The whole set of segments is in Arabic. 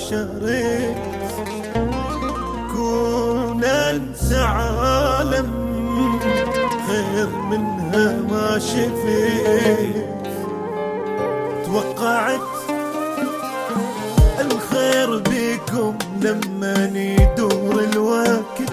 شريت كون انسى عالم خير منها ما شفيت. توقعت الخير بيكم لما يدور الوقت،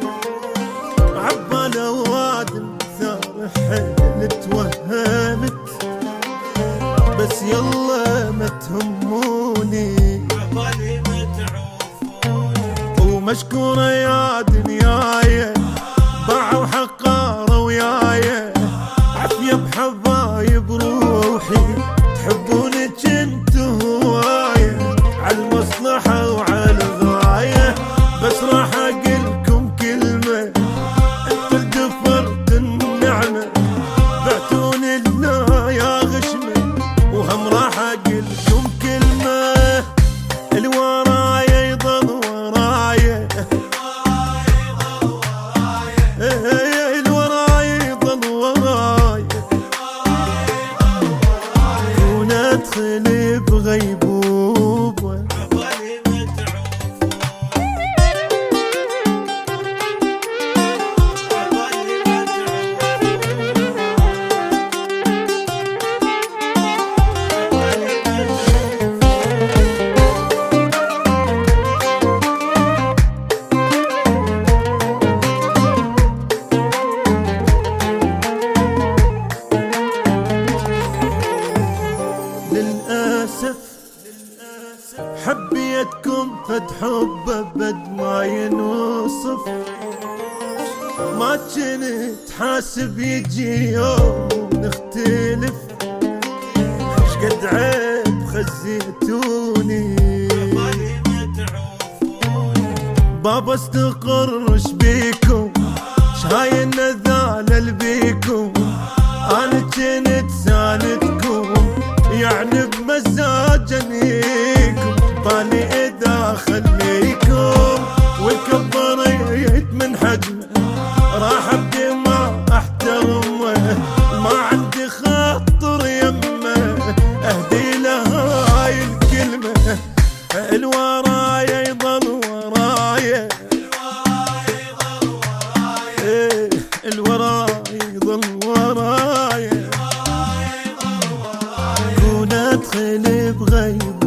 عبال اوادم ثار حيل توهمت، بس يلا ما تهموني عبالي ما تعوفوني. ومشكورة يا دنياي باعوا حقارة وياي، عافية بحبايب روحي تحبوني جنت هواية، عالمصلحة وعالغاية بس راح اقلكم كلمة، انت الدفرت النعمة بعتوني لنا يا غشمة، وهم راح اقلكم كلمة الورايا يضل ورايا، الورايا يضل ورايا، كون ادخل بغيبوبة عبالي ما تعوفون، عبالي ما تعوفون، عبالي ما للأسف حبيتكم فد حب أبد ما ينوصف، ما كنت حاسب يجي يوم نختلف، شقد عيب خزيتوني بابا استقرش بيكم، شهاي النذالة بيكم، انا كنت ساندكم يعني بمزاج انيكم، طالي اذا خليكم وكبريت من حجمه، راح ابدي ما احترمه، ما عندي خاطر يمه اهدي له هاي الكلمه، الورايا يضل ورايا، الورايا يضل ورايا، كون ادخل بغيب